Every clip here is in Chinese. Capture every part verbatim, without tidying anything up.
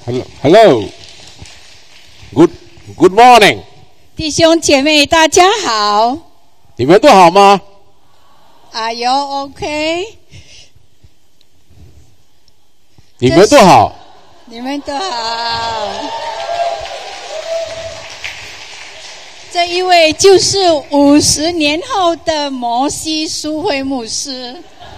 Hello, hello. Good, good morning. 弟兄姐妹，大家好。 你们都好吗？ Are you OK？ 你们都好。 你们都好。这一位就是五十年后的摩西书会牧师。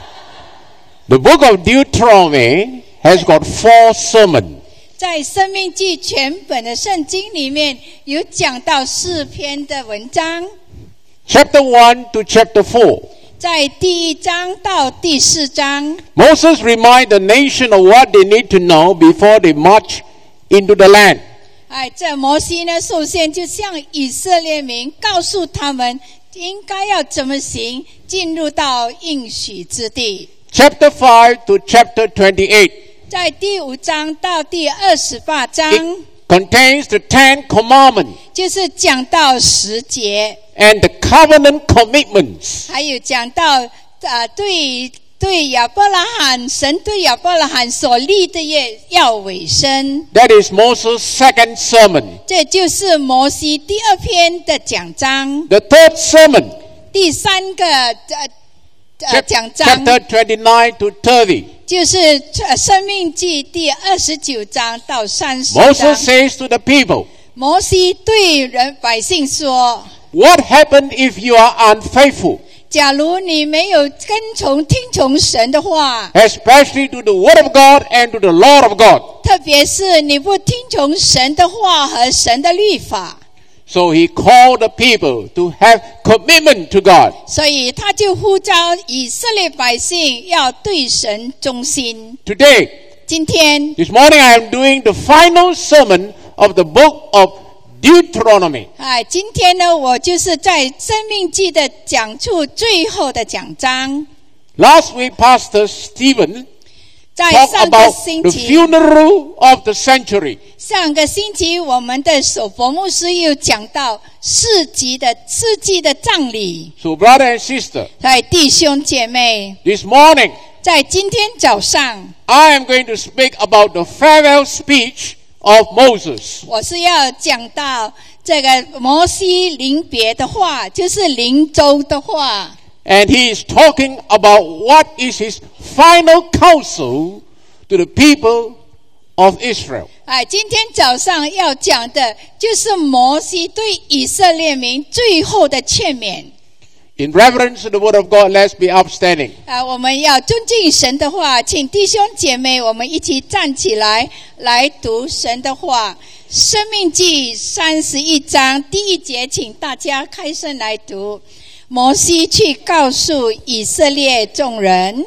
The book of Deuteronomy has got four sermons. 在申命记全本的圣经里面有讲到四篇的文章。 Chapter one to chapter four. 在第一章到第四章 Moses reminds the nation of what they need to know before they march into the land. 哎，这摩西呢，首先就向以色列民告诉他们应该要怎么行，进入到应许之地。 Chapter five to chapter twenty-eight. 在第五章到第二十八章 It contains the Ten Commandments 就是讲到十节， and the covenant commitments. 还有讲到呃对对亚伯拉罕，神对亚伯拉罕所立的约要委身。 That is Moses' second sermon. 这就是摩西第二篇的讲章。 The third sermon, 第三个呃呃讲章 chapter twenty-nine to thirty. 就是呃申命记第二十九章到三十章。 Moses says to the people, 摩西对人百姓说 what happens if you are unfaithful, 假如你没有跟从听从神的话， especially to the word of God and to the law of God? 特别是你不听从神的话和神的律法， So he called the people to have commitment to God. 所以他就呼召以色列百姓要对神忠心。 Today, 今天 this morning I am doing the final sermon of the book of Deuteronomy. 哎，今天呢，我就是在申命记的讲处最后的讲章。 Last week, Pastor Stephen 在 talked 上个 about 星 the 期， funeral of the century. 上个星期我们的首佛牧师又讲到世纪的世纪的葬礼。 So, brother and sister, 哎，弟兄姐妹， this morning 在今天早上， I am going to speak about the farewell speech of Moses. 我是要讲到这个摩西临别的话，就是临终的话。 And he is talking about what is his final counsel to the people of Israel. 哎，今天早上要讲的就是摩西对以色列民最后的劝勉。 In reverence to the word of God, let's be upstanding. 啊，我们要尊敬神的话，请弟兄姐妹，我们一起站起来，来读神的话。申命记三十一章第一节，请大家开声来读。摩西去告诉以色列众人，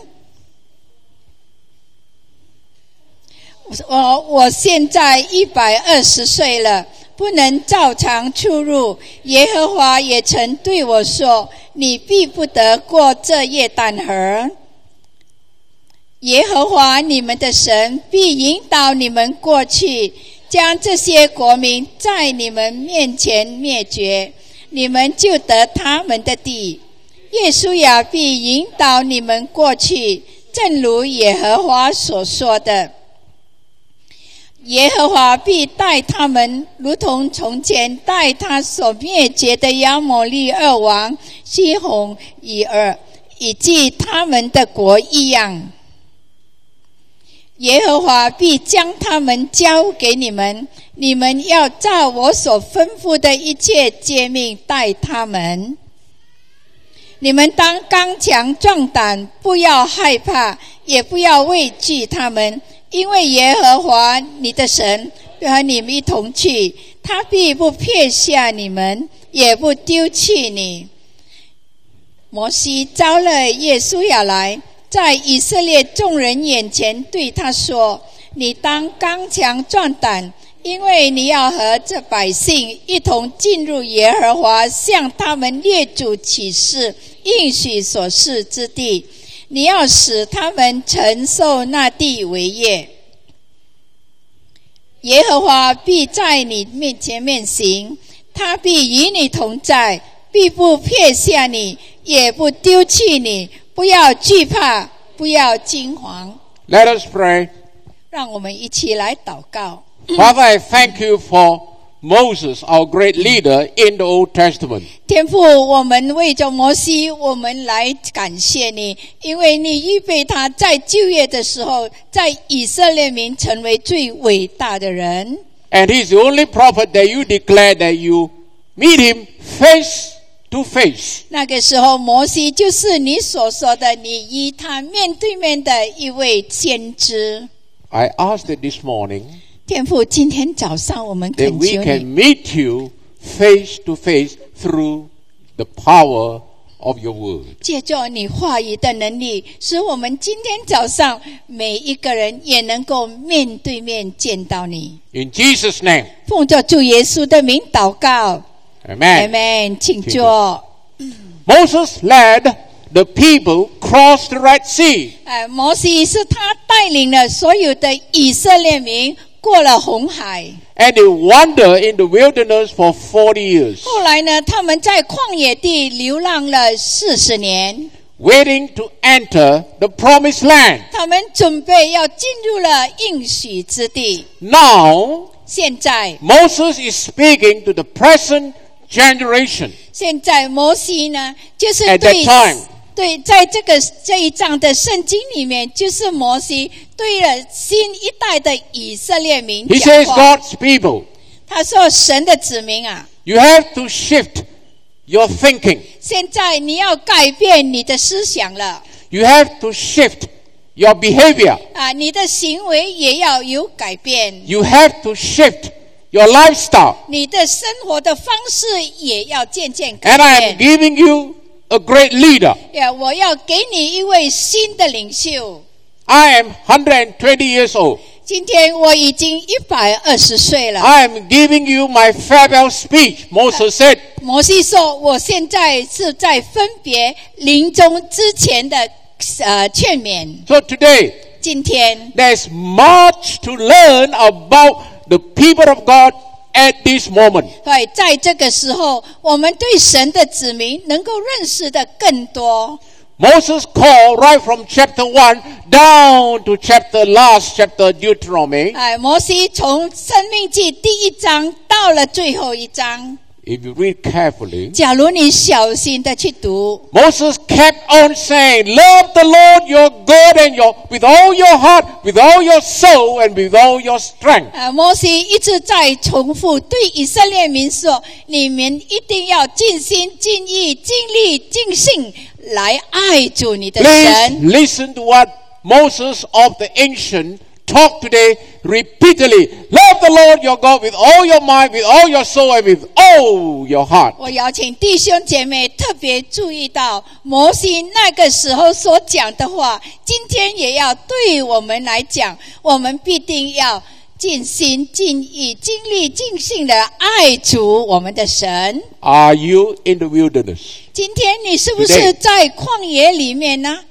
我我现在一百二十岁了，不能照常出入。耶和华也曾对我说，你必不得过这约旦河。耶和华你们的神必引导你们过去，将这些国民在你们面前灭绝，你们就得他们的地。约书亚必引导你们过去，正如耶和华所说的。耶和华必带他们，如同从前带他所灭绝的亚摩利二王西宏、以尔，以及他们的国一样。耶和华必将他们交给你们，你们要照我所吩咐的一切诫命待他们。你们当刚强壮胆，不要害怕，也不要畏惧他们，因为耶和华你的神和你们一同去，他必不撇下你们，也不丢弃你。摩西招了约书亚来，在以色列众人眼前对他说，你当刚强壮胆，因为你要和这百姓一同进入耶和华向他们列祖起誓应许所示之地，你要使他们承受那地为业。耶和华必在你面前面行，他必与你同在，必不撇下你，也不丢弃你。不要惧怕，不要惊惶。 Let us pray. 让我们一起来祷告。 Father, I thank you for Moses, our great leader in the Old Testament. 天父，我们为着摩西，我们来感谢你，因为你预备他在旧约的时候，在以色列民成为最伟大的人。 And he's the only prophet that you declare that you meet him face to face. 那个时候，摩西就是你所说的，你与他面对面的一位先知。 I ask that this morning 天父，今天早上我们 that 恳 we 求 can 你， meet you face to face through the power of your word. 借着你话语的能力，使我们今天早上每一个人也能够面对面见到你。 In Jesus' name, 奉着主耶稣的名祷告 amen. ，Amen。请坐。 Moses led the people cross the Red Sea. 呃，摩西是他带领了所有的以色列民过了红海。 And they wandered in the wilderness for forty years, 后来呢，他们在旷野地流浪了四十年， waiting to enter the promised land. 他们准备要进入了应许之地。 Now, 现在， Moses is speaking to the present generation. 现在摩西呢，就是 At 对 that time, 对，在这个这一章的圣经里面，就是摩西对了新一代的以色列民 he 讲 says, 话。 God's people, 他说：“神的子民啊， you have to shift your thinking. 现在你要改变你的思想了 You have to shift your behavior. 啊，你的行为也要有改变， You have to shift your lifestyle. 你的生活的方式也要渐渐改 And I am 变。 giving you a great leader. 呀，我要给你一位新的领袖。 I am one hundred twenty years old. 今天我已经一百二十岁了。 I am giving you my farewell speech. Moses said, 摩西说：“我现在是在分别临终之前的呃劝勉。 so today, 今天 there's much to learn about the people of God at this moment. 对，在这个时候，我们对神的子民能够认识的更多。 Moses called right from chapter one down to chapter last chapter Deuteronomy. 哎，摩西从生命记第一章到了最后一章， If you read carefully, 假如你小心的去读， Moses kept on saying, love the Lord your God and your, with all your heart, with all your soul, and with all your strength. 呃，摩西一直在重复对以色列民说：你们一定要尽心、尽意、尽力、尽性来爱主你的 Please 神。 listen to what Moses of the ancient talk today repeatedly. Love the Lord your God with all your mind, with all your soul, and with all your heart. 我邀请弟兄姐妹特别注意到摩西那个时候所讲的话，今天也要对我们来讲，我们必定要尽心、尽意、尽力、尽性的爱主我们的神。 Are you in the wilderness? 今天你是不是 Today 在旷野里面呢？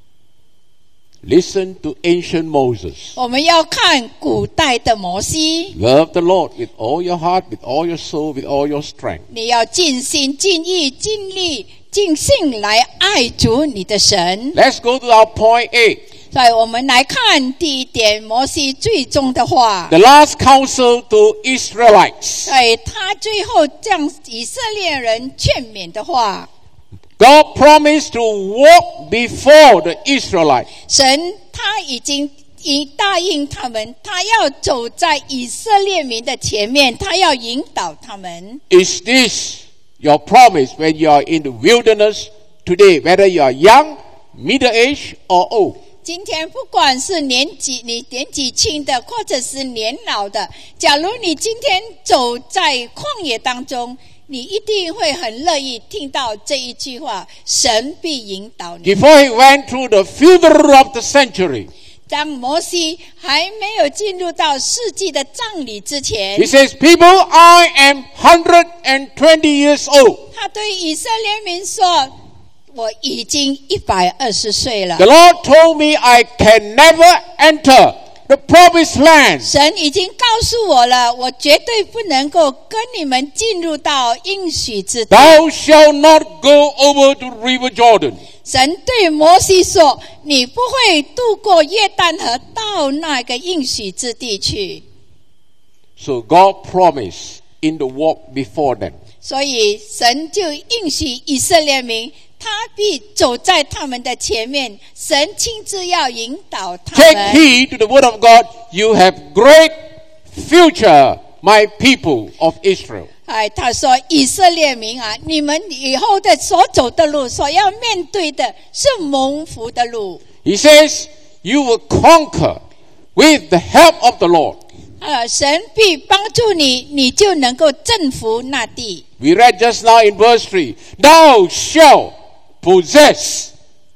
Listen to ancient Moses. 我们要看古代的摩西， Love the Lord with all your heart, with all your soul, with all your strength. 你要尽心、尽意、尽力、尽性来爱主你的神。 Let's go to our point eight. 所以我们来看第一点，摩西最终的话。 The last counsel to Israelites. 对他最后向以色列人劝勉的话， God promised to walk before the Israelites. 神他已经已答应他们，他要走在以色列民的前面，他要引导他们。 Is this your promise when you are in the wilderness today, whether you are young, middle-aged, or old? 今天不管是年纪你年纪轻的，或者是年老的，假如你今天走在旷野当中，你一定会很乐意听到这一句话：神必引导你。 Before he went through the funeral of the century, 当摩西还没有进入到世纪的葬礼之前， he says, people, I am one hundred twenty years old. 他对以色列民说：我已经一百二十岁了 The。Lord told me I can never enter the promised land. 神已经告诉我了，我绝对不能够跟你们进入到应许之地。 Thou shalt not go over to river Jordan. 神对摩西说：你不会渡过约旦河到那个应许之地去。 So God promised in the walk before them. 所以神就应许以色列民，他必走在他们的前面，神亲自要引导他 Take 们。 heed to the word of God. You have great future, my people of Israel. 哎，他说以色列民啊，你们以后的所走的路，所要面对的是蒙福的路。 He says, you will conquer with the help of the Lord. 呃，神必帮助你，你就能够征服那地。 We read just now in verse three, thou shalt possess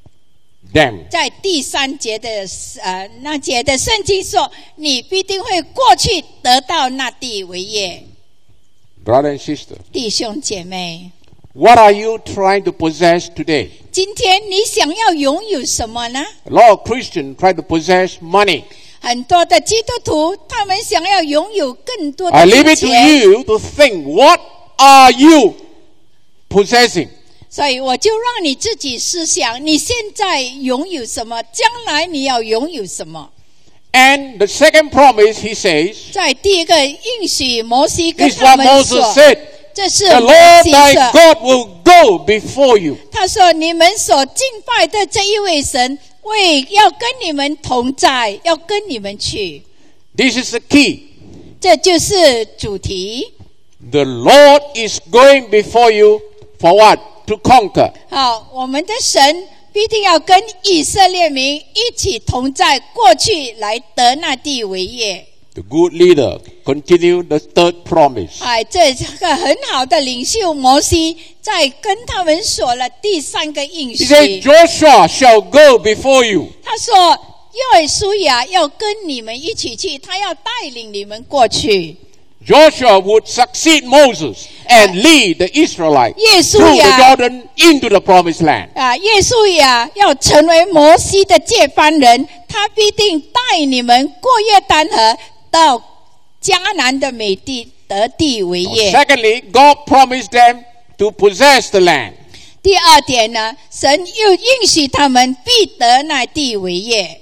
them. 在第三节的呃那节的圣经说，你必定会过去得到那地为业。 Brother and sister, 弟兄姐妹， what are you trying to possess today? 今天你想要拥有什么呢？ A lot of Christians try to possess money. 很多的基督徒，他们想要拥有更多 I 的 leave 金 it to 钱， you to think, what are you possessing? 所以我就让你自己思想，你现在拥有什么，将来你要拥有什么。 And the second promise, he says, 在第一个应许，摩西跟 this is 他 what 们 Moses 说， said, 这是 the 摩 Lord 西 thy 说， God will go before you. 他说你们所敬拜的这一位神，为要跟你们同在，要跟你们去， This is the key. 这就是主题。 The Lord is going before you for what? To conquer. 好，我们的神必定要跟以色列民一起同在，过去来得那地为业。 The good leader continue the third promise. 哎，这是个很好的领袖摩西，在跟他们说了第三个应 He 许。 said, Joshua shall go before you. 他说，约书亚要跟你们一起去，他要带领你们过去。 Joshua would succeed Moses and lead the Israelites 耶稣 through the 呀 Jordan into the promised land. 啊，约书亚要成为摩西的接班人，他必定带你们过约旦河，到迦南的美地得地为业。 Secondly, God promised them to possess the land. 第二点呢，神又应许他们必得那地为业。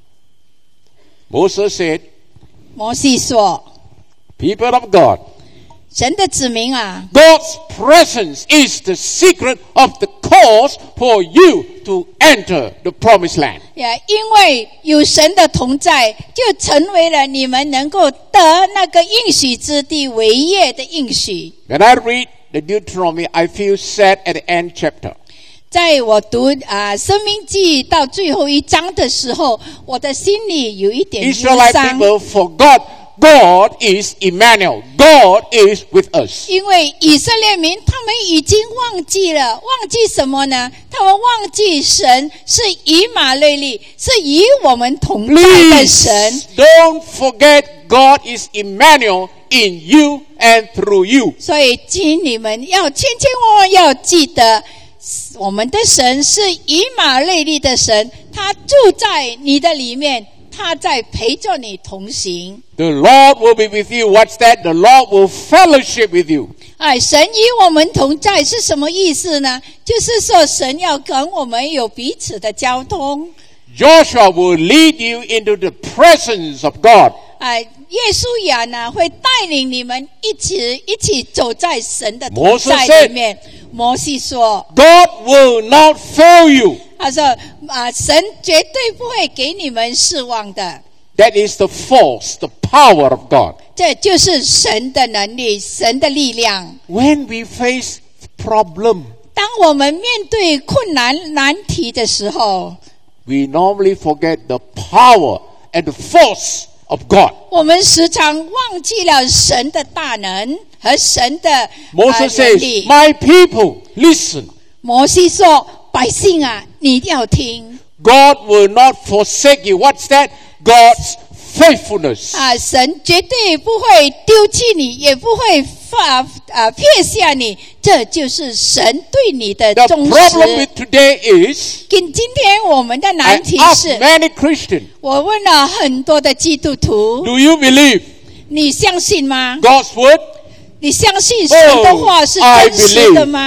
Moses said, 摩西说 people of God, 神的子民啊， God's presence is the secret of the cause for you to enter the promised land. 也因为有神的同在，就成为了你们能够得那个应许之地为业的应许。 When I read the Deuteronomy, I feel sad at the end chapter. 在我读啊《生命记》到最后一章的时候，我的心里有一点忧 Israelite 伤， people forgot God is Emmanuel. God is with us. 因为以色列民他们已经忘记了，忘记什么呢？他们忘记神是以马内利，是与我们同在的 Please 神。 don't forget God is Emmanuel in you and through you. 所以，请你们要千千万万要记得，我们的神是以马内利的神，他住在你的里面，他在陪着你同行。 The Lord will be with you. What's that? The Lord will fellowship with you. 哎，神与我们同在是什么意思呢？就是说，神要跟我们有彼此的交通。 Joshua will lead you into the presence of God. 哎，耶稣亚呢会带领你们一起一起走在神的同摩西在 said 里面。摩西说 God will not fail you. 他说啊，神绝对不会给你们失望的。 That is the force, the power of God. 这就是神的能力，神的力量。 When we face problem, 当我们面对困难难题的时候， we normally forget the power and the force of God. 我们时常忘记了神的大能和神的、呃、 Moses 能 says, 力。 my people, listen. 摩西说：“百姓啊，你一定要听 God will not forsake you. What's that? God's faithfulness. 啊！神绝对不会丢弃你，也不会发啊撇下你，这就是神对你的 The 忠 problem 实。 with today is, 今今天我们的 I 难题 ask 是， many Christians, 我问了很多的基督徒， do you believe 你相信吗？ God's word? 你相信神的话是 Oh, I 真实的吗？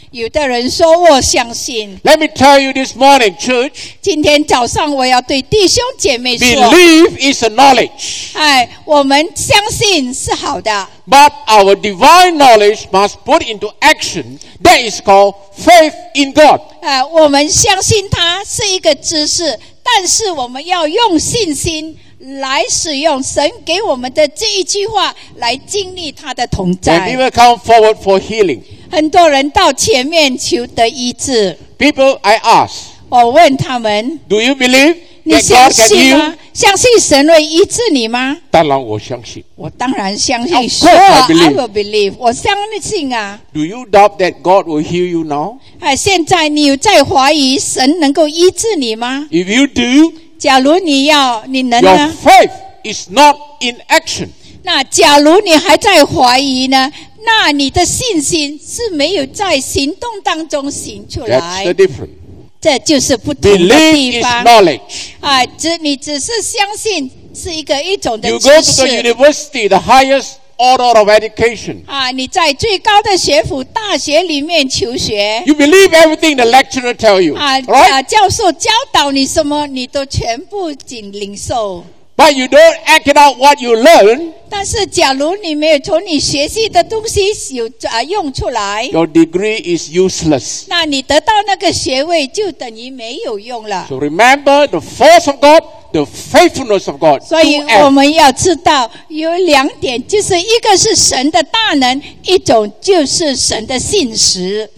有的人说我相信。 Let me tell you this morning, church, 今天早上我要对弟兄姐妹说， belief is a knowledge. 哎，我们相信是好的， But our divine knowledge must put into action. That is called faith in God. 哎，我们相信它是一个知识，但是我们要用信心来使用神给我们的这一句话，来经历他的同 When 在。 people come forward for healing, 很多人到前面求得医治， people, I ask, 我问他们： do you believe 你 that 相 God can 信 heal? 吗？相信神会医治你吗？ 当然我相信。 我当然相信。 Of course Sure, I I believe. will believe. 我相信啊。 Do you doubt that God will heal you now? 哎，现在你有在怀疑神能够医治你吗？ If you do, 假如你要，你能 your 呢？ faith is not in action. 那假如你还在怀疑呢？那你的信心是没有在行动当中行出 That's 来 the，difference. 这就是不同的 Belief 地 is 方。 knowledge. 啊，只你只是相信是一个一种的 You 知 go to the 识 university, the highest order of education. 啊，你在最高的学府大学里面求学 You believe everything the lecturer tell you, 啊， right? 啊教授教导你什么，你都全部仅领受。 But you don't act it out what you learn, 但是，假如你没有从你学习的东西有啊用出来， your degree is useless. 那你得到那个学位就等于没有用了。 So remember the force of God, the faithfulness of God. 所以 To act. 我们要知道有两点，就是一个是神的大能，一种就是神的信实。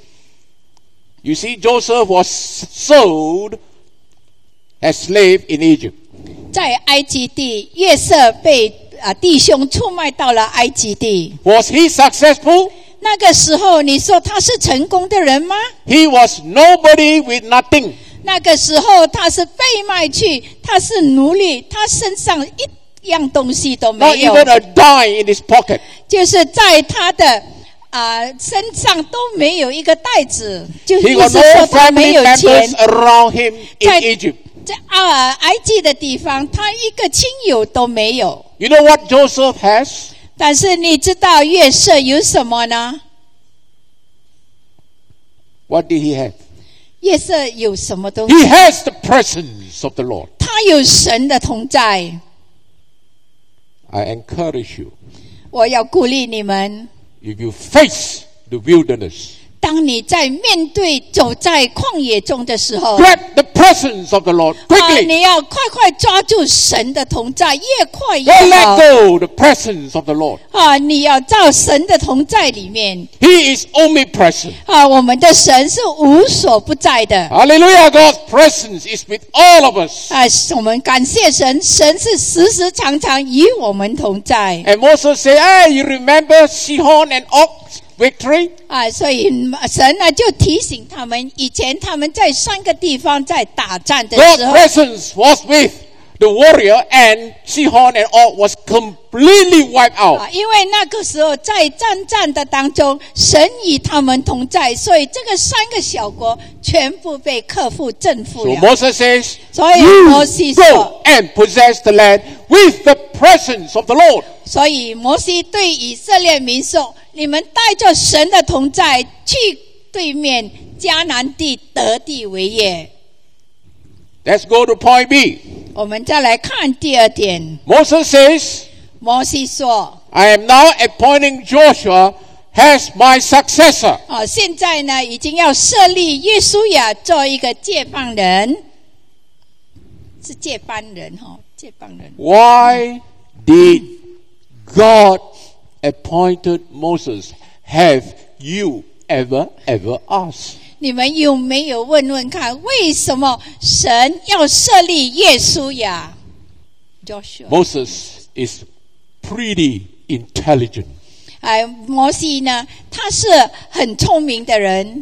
You see, Joseph was sold as slave in Egypt. 在埃及地，约瑟被啊弟兄出卖到了埃及地。 Was he successful? 那个时候，你说他是成功的人吗？ He was nobody with nothing. 那个时候他是被卖去，他是奴隶，他身上一样东西都 Not 没有， even a dime in his pocket. 就是在他的啊、身上都没有一个袋子，就 He 意 got 思说 no 他没 family 有钱 members。around him in 在- Egypt. 在啊埃及的地方，他一个亲友都没有。 You know what Joseph has? 但是你知道约瑟有什么呢？ What did he have? 约瑟有什么东西？ He has the presence of the Lord. 他有神的同在。 I encourage you, 我要鼓励你们， if you face the wilderness, 当你在面对走在旷野中的时候， grab the presence of the Lord 啊， quickly. 你要快快抓住神的同在，越快越 Don't 好 let go the presence of the Lord. 啊！你要在神的同在里面 He is omnipresent. 啊！我们的神是无所不在的 Hallelujah. God's presence is with all of us. 啊！我们感谢神，神是时时常常与我们同在 And Moses said, hey, you remember Sihon and Og's victory? 啊！所以神呢就提醒他们，以前他们在三个地方在打战的 God's 时候 presence was with the warrior, and Sihon and Og was completely wiped out. 啊，因为那个时候在战战的当中，神与他们同在，所以这个三个小国全部被克服征服 So 了。 Moses says, 所以 you 摩西说， go and possess the land with the presence of the Lord. 所以摩西对以色列民说：“你们带着神的同在去对面迦南地得地为业。 Let's go to point B. ” 我们再来看第二点， Moses says, 摩西说 I am now appointing Joshua as my successor.：“ 啊，现在呢，已经要设立约书亚做一个接班人，是接班人哈、哦，接班人。 Why did God appointed Moses? Have you ever, ever asked? 你们有没有问问看，为什么神要设立约书亚 ？Joshua， Moses is pretty intelligent. 哎，摩西呢，他是很聪明的人。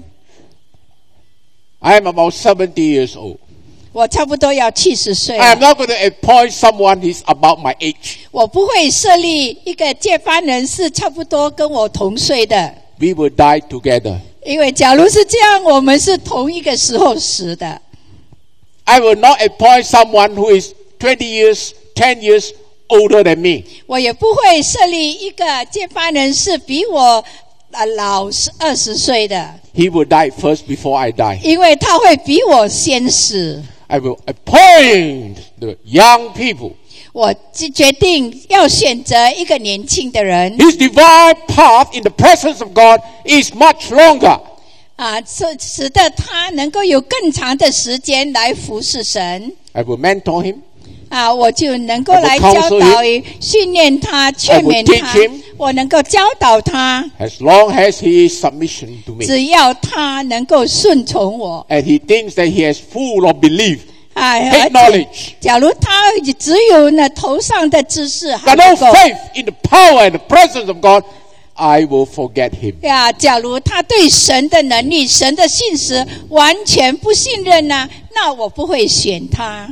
I am about seventy years old. 我差不多要七十岁 I am 了， not going to appoint someone who's about my age. 我不会设立一个接班人是差不多跟我同岁的， We will die together. 因为假如是这样，我们是同一个时候死的。 I will not appoint someone who is twenty years, ten years older than me. 我也不会设立一个接班人是比我老二十岁的， He will die first before I die. 因为他会比我先死。 I will appoint the young people. 我决定要选择一个年轻的人 His divine path in the presence of God is much longer. 啊，使使得他能够有更长的时间来服侍神 I will mentor him. 啊，我就能够 I will 来教 counsel 导、训练他、劝勉 teach 他 him.， 我能够教导他， As long as he is submission to me. 只要他能够顺从我 And he thinks that he has full of belief. 啊， Take 而且 knowledge. 假如他只有呢头上的知识还 But 不 no 够 faith in the power and the presence of God, I will forget him. 呀，假如他对神的能力、神的信实完全不信任呢，那我不会选他。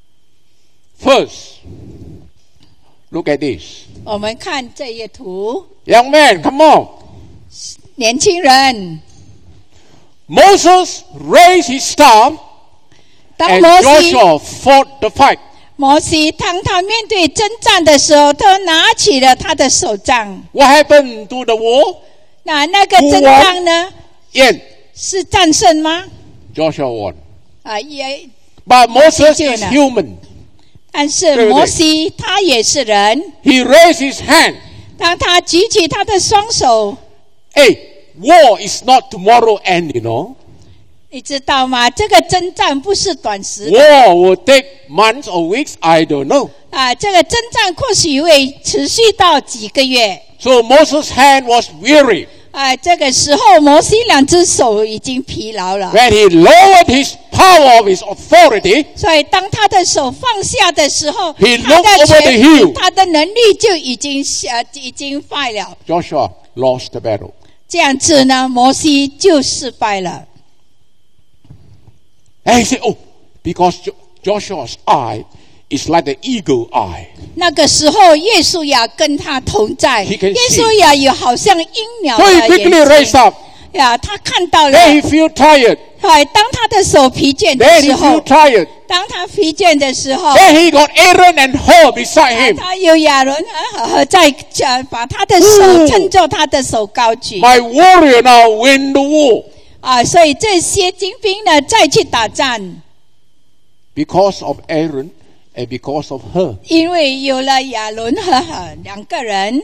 First, look at this. 我们看这页图， Young man, come on. 年轻人， Moses raised his staff 当 and 摩西 Joshua fought the fight. 摩西当他面对征战的时候，他拿起了他的手杖。 What happened to the war? 那那个征战呢， Yen. 是战胜吗？ Joshua won. 啊，也， But Moses is 就呢。 human. 但是对不对摩西他也是人， He raised his hand. 当他举起他的双手， Hey, war is not tomorrow end, you know. 你知道吗？这个征战不是短时的。 War will take months or weeks, I don't know. 啊，这个征战或许会持续到几个月。 So Moses' hand was weary. 啊，这个时候摩西两只手已经疲劳了， When he lowered his power of his authority, 所以当他的手放下的时候， He 他 looked 的 over 权 the hill. 他的能力就已经下已经坏了。 Joshua lost the battle. 这样子呢，摩西就失败了。 And he said, oh, because Jo- Joshua's eye is like the eagle eye. 那个时候，耶稣亚跟他同在， He can 耶 see. 稣亚有好像鹰鸟 So 的 he 眼 quickly 睛 raised up. 呀，他看到了。 Then he feel tired. 哎，当他的手疲倦的 Then 时 he 候 feel，tired. 当他疲倦的时候， Then he got Aaron and Hur beside him. 他有亚伦和和在呃把他的手撑着他的手高举 My warrior now win the war. 啊，所以这些精兵呢再去打仗， Because of Aaron and because of her. 因为有了亚伦和和两个人，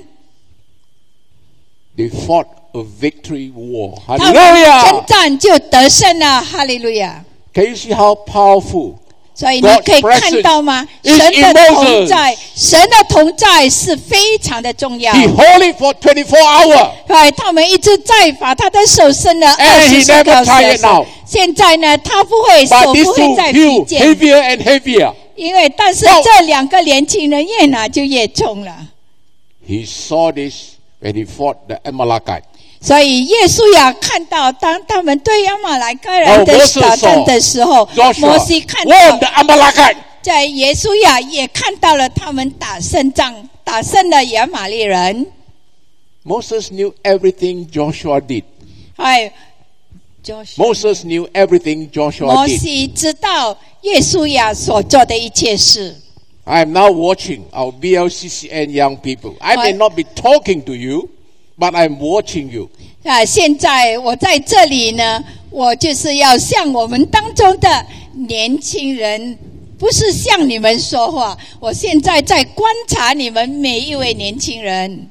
They fought a victory war. 他们征 Hallelujah! 战就得胜了，哈利路亚！ Can you see how powerful? 所以你可以看到吗？ God's 神 presence 的 is 同在，神的同在是非常的重要。 He hold it for twenty-four hours. 对，他们一直在把他的手伸了 And 二 he 十四 never 个 tired 小 now. 时。现在呢，他不会 But 手 these 不会 two 再疲 feel 倦， heavier and heavier. 因为但是 Wow. 这两个年轻人越拿就越重了。 He saw this when he fought the Amalekite. 所以耶稣亚看到，当他们对亚玛莱克人 Oh, 的 Moses 打战的时候， Joshua 摩西看 won 到 the Amalekite. 在耶稣亚也看到了他们打胜仗，打胜了亚玛力人。 Moses knew everything Joshua did. 哎，就是 Moses knew everything Joshua 摩 did. 西知道耶稣亚所做的一切事。 I am now watching our B L C C N young people. I may What? not be talking to you, but I'm watching you. 啊，现在我在这里呢，我就是要向我们当中的年轻人，不是向你们说话，我现在在观察你们每一位年轻人，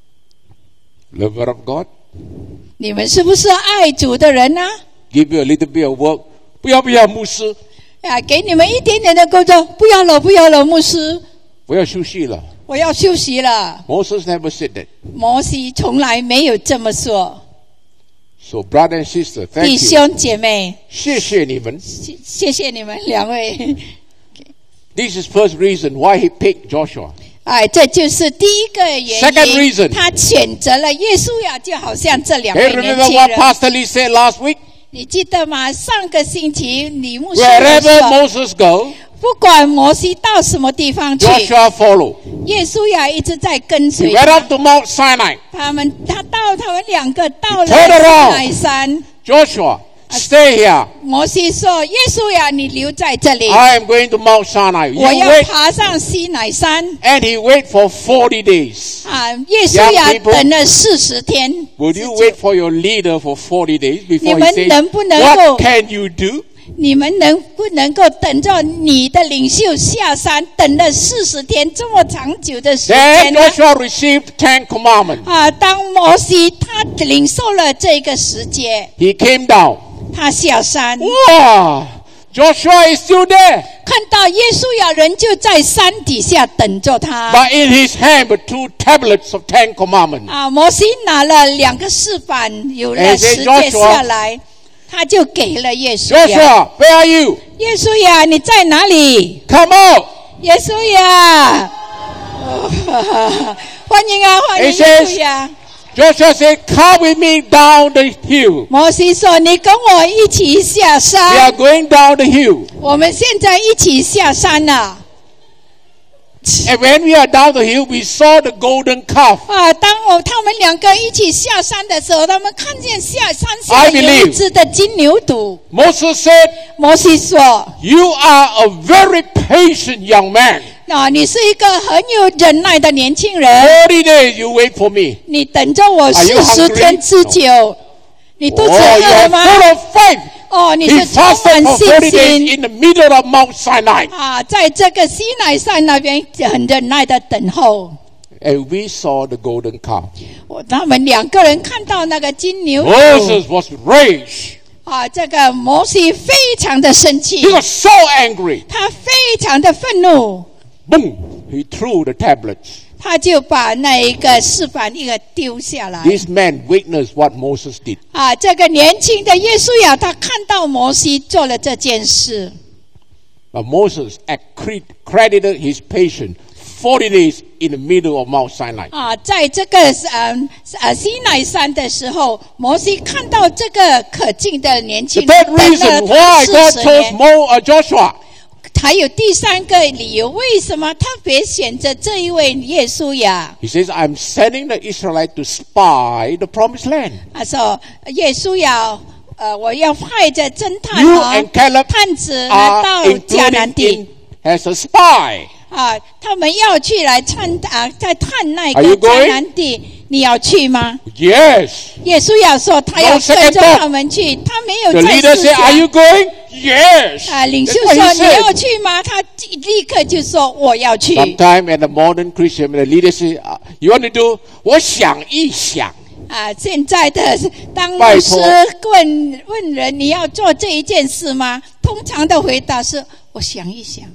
Lover of God, 你们是不是爱主的人呢、 give you a little bit of work. 不要不要牧师， 啊？给你们一点点的工作，不要了，不要了，牧师， 不要休息了。 我要休息了。 Moses never said that. 摩西从来没有这么说。 So, brother and sister, 弟 thank you. 兄姐妹， 谢谢你们。 谢谢谢你们两位。 This is first reason why he picked Joshua. 哎，这就是第一个原 Second 因。 reason. 他选择了耶稣呀，就好像这两 Hey, 位年 remember 轻 what 人。 Pastor Lee said last week? 你记得吗？上个星期李牧师有 Wherever 说， Moses go, 不管摩西到什么地方去， Joshua follow. 耶稣呀一直在跟 He 随 went 他。 up to Mount Sinai. 他们他到他们两个到了 He turned around. 西奈山， Joshua, Stay here. 摩西说：“耶稣呀，你留在这里， I am going to Mount Sinai. You 我要 wait. 爬上西乃山。” And he wait for forty days. 啊，耶稣呀 Young people, 等了四十天。 Will you wait for your leader for forty days 你 before 们 he says, 能不能够 what can you do? 你们能不能够等着你的领袖下山，等了四十天这么长久的时 Then 间呢？ Joshua received Ten Commandments. 啊，当摩西他领受了这个十诫， He came down. 他下山， Wow! Joshua is still there. 看到耶稣呀，人就在山底下等着他。 But in his hand were two tablets of Ten Commandments. 啊，摩西拿了两个示范，有了 And say, 十诫下来，他就给了耶稣呀。 Joshua, where are you? 耶稣呀，你在哪里？ Come out. 耶稣呀，哦欢迎啊，欢迎 He 耶 says- 稣呀！ Joshua said, come with me down the hill. 摩西说：“你跟我一起下 We are 山， going down the hill. 我们现在一起下山了。 And when we are down the hill, we saw the golden calf. 啊，当我他们两个一起下山的时候，他们看见下山 I 下有 believe. 一只的金牛犊。 Moses said, 摩西说 you are a very patient young man. 啊，你是一个很有忍耐的年轻人， forty days you wait for me. 你等着我 Are you 四十 hungry? 天之久。你肚子 Oh, 饿 you 了 are 吗？ full of faith. 哦，你 He 是充 fasted 满 for 信 forty 心 days in the middle of Mount Sinai. 啊，在这个西乃山那边很忍耐的等候。 And we saw the golden calf. 我他们两个人看到那个金牛犊 Moses was raged. 啊，这个摩西非常的生气 He，was so angry. 他非常的愤怒， Boom! He threw the tablets. 他就把那一个示范一个丢下来。 This man witnessed what Moses did. 啊，这个年轻的耶稣呀，他看到摩西做了这件事， But Moses accre- credited his patience forty days in the middle of Mount Sinai. 啊，在这个呃呃西乃山的时候，摩西看到这个可敬的年 The 轻人 third 等了 reason 他 why 四 God 十 chose 年。 Mo, uh, Joshua. 还有第三个理由，为什么特别选择这一位耶稣呀？ He says, I'm sending the Israelites to spy the promised land. 他说：“耶稣呀，呃，我要派着侦探 You 啊 and Caleb 探子来 are 到迦南 included 地 in as a spy. 啊，他们要去来探啊，在探那 Are 个 you 迦 going? 南地，你要去吗？” Yes. 耶稣要说他要 No second 跟着 thought. 他们去，他没有 The 再 leader 思 said, Are 想 you going? Yes. 啊。领袖 That's 说 what 你 he 要 said. 去吗？他立刻就说我要去。 Sometime in the modern Christian, the leader says, uh, you want to do? 我想一想。 啊，现在的当拜托牧师问问人你要做这一件事吗？通常的回答是我想一想。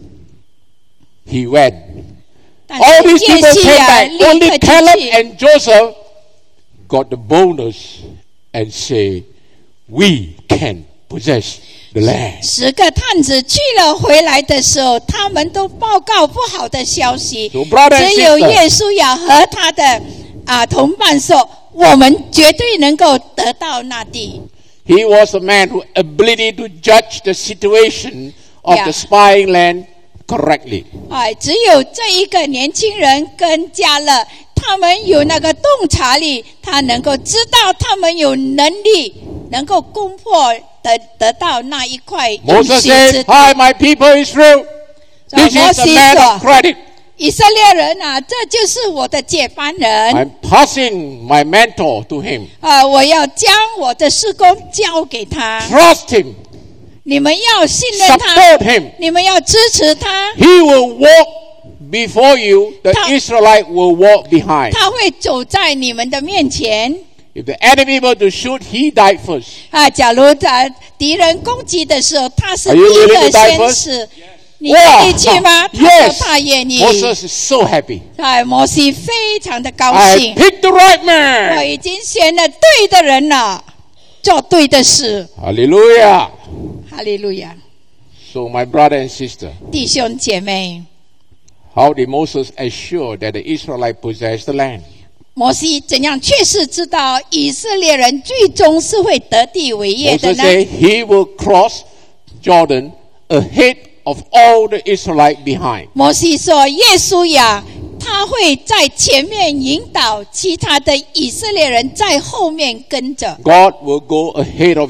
He went. 但 All 是 these 耶 people 西 came 呀， back. 立 Only 刻就 Caleb 去。 and Joseph got the bonus and say, we can possess the land. 十个探子去了回来的时候，他们都报告不好的消息。 So, brother and 只有 sister, 耶稣亚和他的啊同伴说：“我们绝对能够得到那地。” he was a man who ability to judge the situation of Yeah. the spying land correctly. 哎，只有这一个年轻人跟加勒，他们有那个洞察力，他能够知道他们有能力，能够攻破得得到那一块应 Moses 许 said, 之地。 Hi, my people Israel. 所以 This 摩 is a 西 man 说 of credit. 以色列人啊，这就是我的接班人 I'm passing my mantle to him. 啊！我要将我的事工交给他， Trust him. 你们要信任他， Support him. 你们要支持他， He will walk before you. The 他- Israelite will walk behind. 他会走在你们的面前 If the enemy were to shoot, he died first. 啊！假如在敌人攻击的时候，他是 Are 第 you 一 willing 个 to die 先 first? 死。你愿意去吗？他说 Yes. 他愿意。 Moses is so happy. 哎，摩西非常的高 I 兴， picked the right 我 man. 已经选了对的人了，做对的事。 Hallelujah. 哈利路亚， So my brother and sister, 弟兄姐妹， how did Moses assure that the Israelite possessed the land? 摩西怎样确实知道以色列人最终是会得地为业的 Moses 呢？ said he will cross Jordan ahead of all the Israelites behind. 摩西说：“耶稣呀，他会在前面引导其他的以色列人在后面跟着。 God will go ahead of you.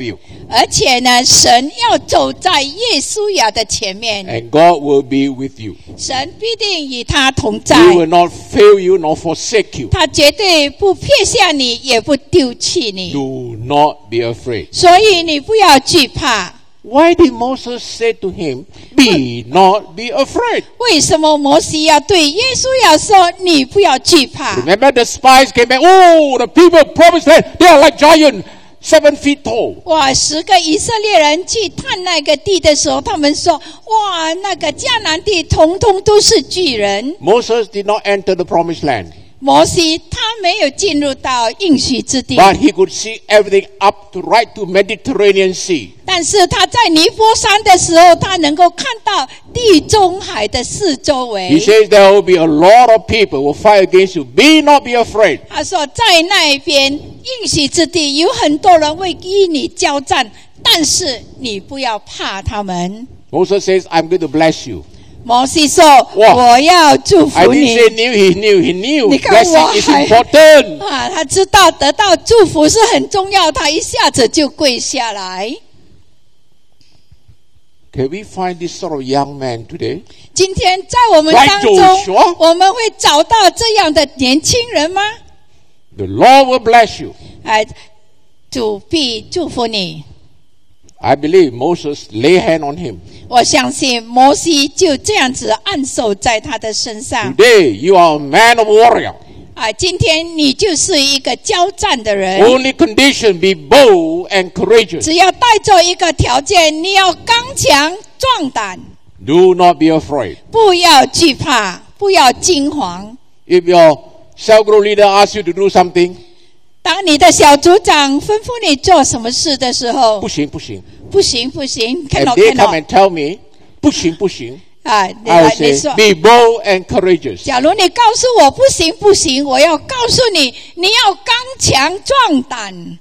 而且呢，神要走在耶稣亚的前面， And God will be with you. 神必定与他同在， He will not fail you nor forsake you. 他绝对不撇下你，也不丢弃你。 Do not be afraid. 所以你不要惧怕。 Why did Moses say to him, be not be afraid? 为什么摩西要对耶稣亚说：“你不要惧怕 Remember the spies came back. Oh, the people promised land. They are like giants, seven feet tall. 哇！十个以色列人去探那个地的时候，他们说：“哇，那个迦南地统统都是巨人。 Moses did not enter the promised land, ” 摩西他没有进入到应许之地， but he could see everything up to right to Mediterranean Sea. 但是他在尼泊山的时候，他能够看到地中海的四周 He 围。 says there will be a lot of people who will fight against you. Be not be afraid. 他说，在那边应许之地，有很多人会与你交战，但是你不要怕他们。 Moses says, I'm going to bless you. 摩西说：“ 哇我要祝 I 福 didn't 你。” say knew, he knew, he knew. 你看我 Blessing is 还 important. 啊，他知道得到祝福是很重要，他一下子就跪下来。 Can we find this sort of young man today? 今天在我们 Right, 当中 Joshua? 我们会找到这样的年轻人吗？ The Lord will bless you. 哎，主必祝福你。 I believe Moses lay hand on him. 我相信摩西就这样子按手在他的身上。 Today, you are a man of warrior. 啊，今天你就是一个交战的人， Only condition, be bold and courageous. 只要带着一个条件，你要刚强壮胆， Do not be afraid. 不要惧怕，不要惊惶。 If your cell group leader asks you to do something, 当你的小组长吩咐你做什么事的时候， 不行不行。 不行不行，看 If 到 they 看到 come and tell me, 不行不行, 啊，你 I 来 will 你 say, 说， be bold and courageous. 假如你告诉我不行不行，我要告诉你，你要刚强壮胆。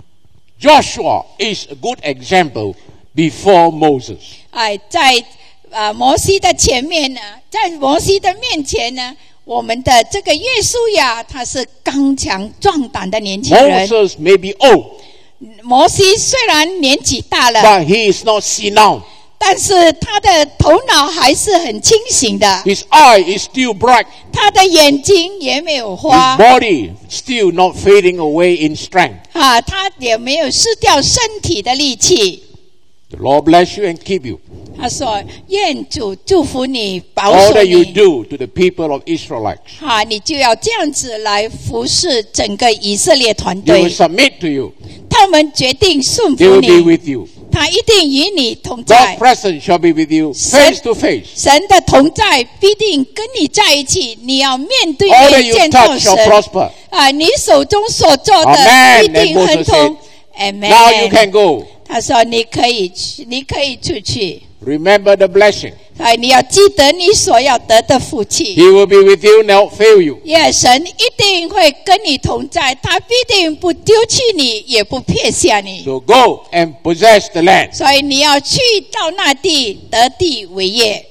Joshua is a good example before Moses. 哎，在啊摩西的前面呢，在摩西的面前呢，我们的这个耶稣呀，他是刚强壮胆的年轻人。 Moses may be old, 摩西虽然年纪大了， but he is not senile. 但是他的头脑还是很清醒的， His eye is still bright. 他的眼睛也没有 His 花 body still not fading away in strength. 啊，他也没有失掉身体的力气。 The Lord bless you and keep you. 他说：“愿主祝福你，保 All 守 that you 你。 do to the people of Israelites, 啊，你就要这样子来服侍整个以色列团 they will 队。 submit to you. 他们决定顺 They 服 will be 你， with you. 他一定与你同 God's 在。 presence shall be with you 神 face to face. 神的同在必定跟你在一起，你要面对 All that 面 you 见到 touch 神 shall prosper. 啊！你手中所做的 Amen. 必定 And 亨 Moses 通。 Now you Amen。 can go. 他说：“你可以去，你可以出去。 Remember the blessing. 哎，你要记得你所要得的福气。 He will be with you, not fail you. 耶，神一定会跟你同在，他必定不丢弃你，也不撇下你。 So go and possess the land. 所以你要去到那地，得地为业。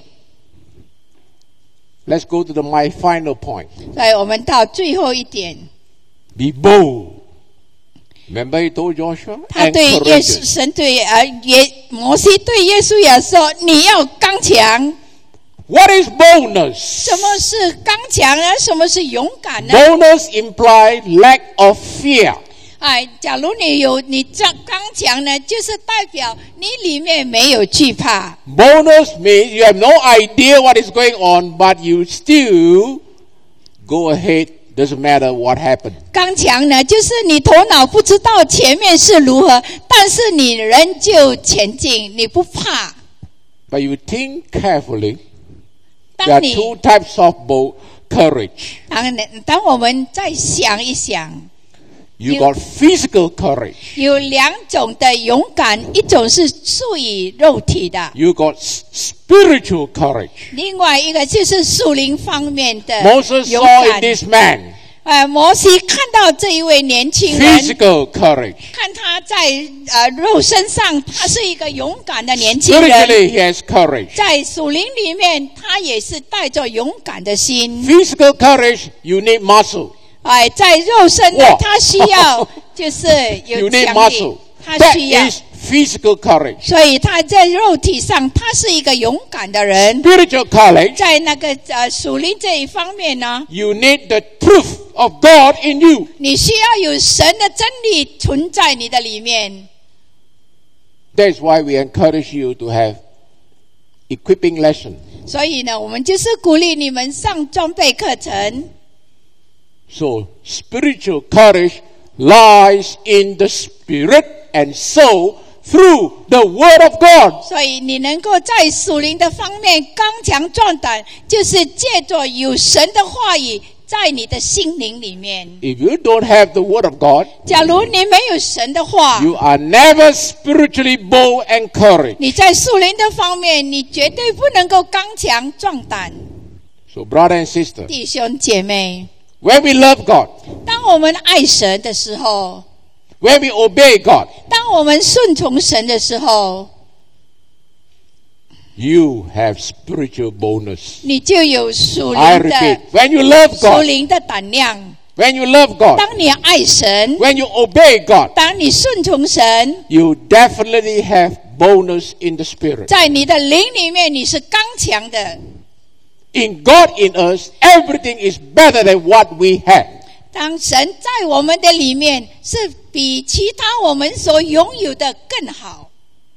Let's go to the, my final point. 所以我们到最后一点， Be bold. Remember he told Joshua? 他 And 对耶稣， courageous. 神对啊耶摩西对耶稣也说：你要刚强。 What is boldness? 什么是刚强呢？什么是勇敢呢？ Boldness implies lack of fear. 哎，假如你有你这刚强呢，就是代表你里面没有惧怕。 Boldness means you have no idea what is going on, but you still go ahead. Doesn't matter what happened. 刚强呢，就是你头脑不知道前面是如何，但是你仍旧前进，你不怕。 But you think carefully. There 当 are 你 two types of bold courage. 当当我们再想一想， You You- got physical courage. 有两种的勇敢，一种是属于肉体的， You got s- spiritual courage. 另外一个就是属灵方面的 Moses 勇 saw in 敢。 this man 呃，摩西看到这一位年轻人， physical courage. 看他在呃肉身上，他是一个勇敢的年轻人。 Spiritually, he has courage. 在属灵里面，他也是带着勇敢的心。 Physical courage, you need muscle. 哎，在肉身呢哇， 他需要就是有 You need 强 muscle. 力，他 That 需要 is physical courage. 所以他在肉体上，他是一个勇敢的人。 Spiritual courage, 在那个呃属灵这一方面呢， you need the truth of God in you. 你需要有神的真理存在你的里面。 That's why we encourage you to have equipping lesson. 所以呢，我们就是鼓励你们上装备课程。 So spiritual courage lies in the spirit and soul through the word of God. 所以你能够在属灵的方面刚强壮胆，就是借着有神的话语在你的心灵里面。 If you don't have the word of God, 假如你没有神的话， you are never spiritually bold and courage. 你在属灵的方面，你绝对不能够刚强壮胆。 So brother and sister, 弟兄姐妹， when we love God, 当我们爱神的时候， when we obey God, 当我们顺从神的时候， you have spiritual boldness. 你就有属 I 灵 repeat, 的 when you love 属 God, 灵的胆量。 when you love God, 当你爱神， when you obey God, 当你顺从神， you definitely have boldness in the spirit. 在你的灵里面你是刚强的。 In God in us, everything is better than what we have. 当神在我们的里面，是比其他我们所拥有的更好。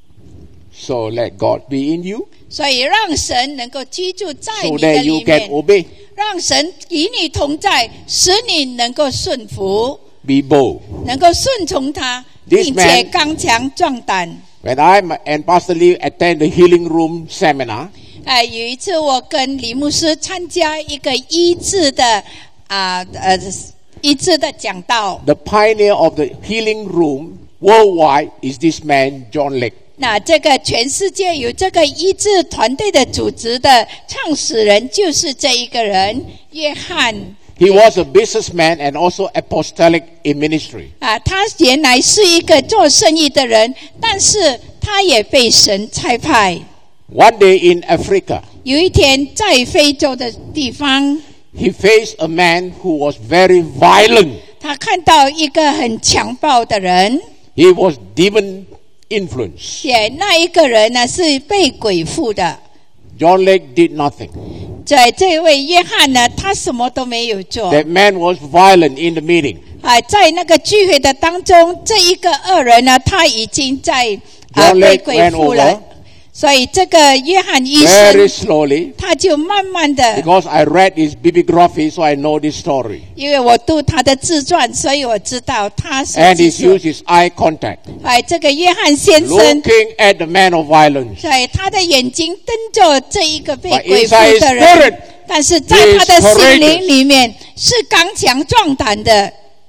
So let God be in you, 所以让神能够居住在 so 你的 that you 里 can 面， obey. 让神与你同在，使你能够顺服， Be bold. 能够顺从他， This 并且 man- 刚强壮胆。 When I and Pastor Lee attend the healing room seminar, 呃，有一次我跟李牧师参加一个医治的啊呃医治的讲道， the pioneer of the healing room worldwide is this man, John Lake. 那这个全世界有这个医治团队的组织的创始人就是这一个人，约翰。 He was a businessman and also apostolic in ministry. 啊，他原来是一个做生意的人，但是他也被神差派。 One day in Africa, 有一天在非洲的地方， he faced a man who was very violent. 他看到一个很强暴的人， He was demon influenced. 也那一个人呢是被鬼附的。 John Lake did nothing. 在这位约翰呢，他什么都没有做。 That man was violent in the meeting. 啊，在那个聚会的当中，这一个恶人呢，他已经在啊 John 被 Lake 鬼 went 附了 over.。 所以这个约翰医 Very 生， slowly, 他就慢慢的， because I read his bibliography, so I know this story. 因为我读他的自传，所以我知道他是 And 记 he 述 used his eye contact, 哎，这个约翰先生， looking at the man of violence. 对他的眼睛瞪着这一个被 But 鬼附 inside his 的 spirit, 人，但是在他的心灵里面是刚强壮胆的。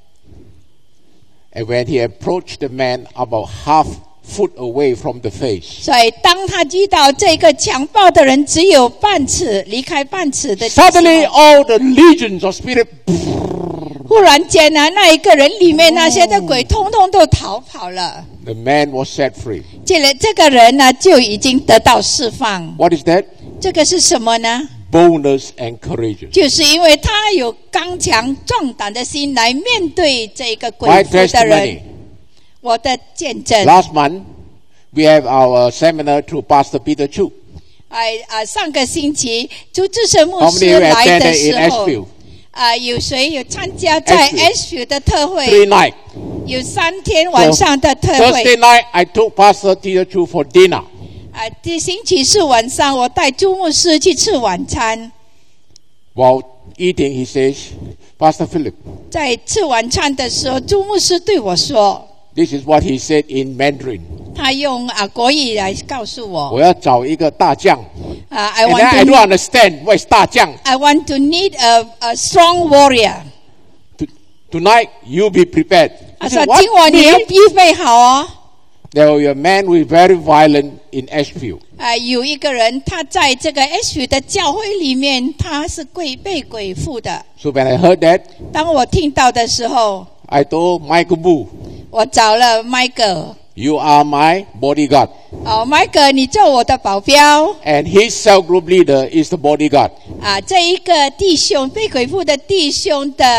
And when he approached the man about half foot away from the face, 所以当他遇到这个强暴的人只有半尺离开半尺的时候， suddenly all the legions of spirit, 忽然间呢，那一个人里面那些的鬼通通都逃跑了。 the man was set free. 这个这个人呢就已经得到释放。 What is that? 这个是什么呢？ Boldness and courageous. 就是因为他有刚强壮胆的心来面对这个鬼 My 附的人 testimony.。 我的见证。 Last month, we have our seminar through Pastor Peter Chu. 哎啊，上个星期朱志成牧 How many 师 of you 来的 attended 时 in 候， Ashfield? 啊，有谁有参加在 Ashfield Ashfield 的特 Three 会？ nights. 有三天晚上的特 Thursday 会。 night, I took Pastor Peter Chu for dinner. 啊，这星期四晚上我带朱牧师去吃晚餐。 While eating, he says, Pastor Philip, 在吃晚餐的时候，朱牧师对我说， this is what he said in Mandarin. 他用啊国语来告诉我， 我要找一个大将。 啊，I And then I want don't to understand what is 大将. I want to need a a strong warrior。 T- Tonight, you be prepared. 他 I 说 said, what? 今晚你要 Me? 预备好哦。 There was a man who is very violent in Ashfield. 啊，有一个人他在这个 H 的教会里面，他是鬼被鬼附的。 So when I heard that, 当我听到的时候， I told Michael Boo, 我找了 Michael。 you are my bodyguard. 哦 ，Michael，你做我的保镖。 And his cell group leader is the bodyguard. 啊，这一个弟兄被鬼附的弟兄的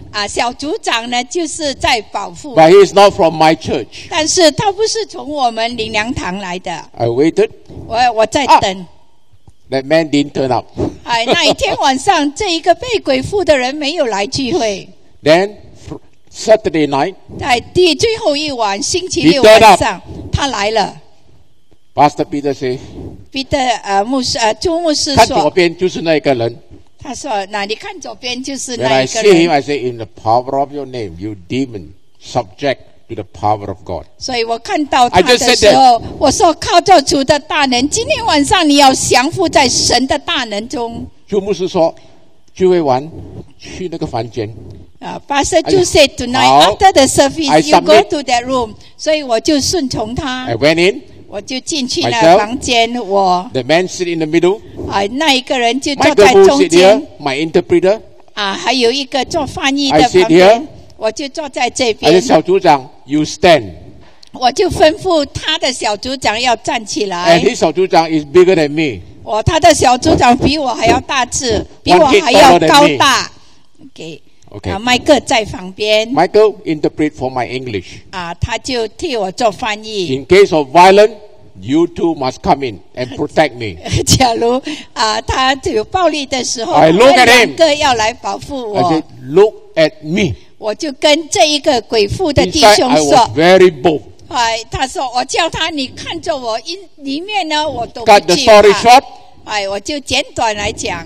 啊，小组长呢就是在保护， But he is not from my church. 但是他不是从我们灵粮堂来的。 I waited. 我我在等。 That man didn't turn up. 哎，那一天晚上，这一个被鬼附的人没有来聚会。 Then Saturday night, 在第最后一晚，星期 He 六 turned 晚上，他来了。 Pastor Peter said, 彼得呃牧师呃朱牧师看左说， 边就是那个人。 他说，那你看左边就是 When 那 I 一个 see him, 人。 I say, in the power of your name, you demon, subject to the power of God. 所以我看到他 I just 的 said 时候，我说靠着主的大能，今天晚上你要降服在神的大能中。 朱牧师说，聚会完去那个房间。 啊 Pastor Ju said tonight 好 after the service I you go submit. to that room， 所以我就顺从他 I，went in. 我就进去那 Myself. 房间，我 The man sit in the middle. 啊那一个人就坐 My 在 girl 中 sit 间 here. My interpreter. 啊，还有一个做翻译 I 的 sit 旁边 here.， 我就坐在这 I 边 said, 小组长 you stand. 我就吩咐他的小组长要站起 And 来。 his 小组长 is bigger than me. 我他的小组长比我还要大只，比 One 我 kid 还要 taller than 高 me. 大。OK， Okay. 啊，麦克在旁边 Michael interpret for my English. 啊，他就替我做翻译。 In case of violence, you two must come in and protect me. 假如啊，他有暴力的时候， I 我 look 们 at 两 him. 个要来保护 I 我 said,。look at me. 我就跟这一个鬼父的弟 Inside, 兄 I 说 was very bold. 哎，他说我叫他，你看着我，因里面呢我都 Cut 不 the 惧 story 怕。 short. 哎，我就简短来讲，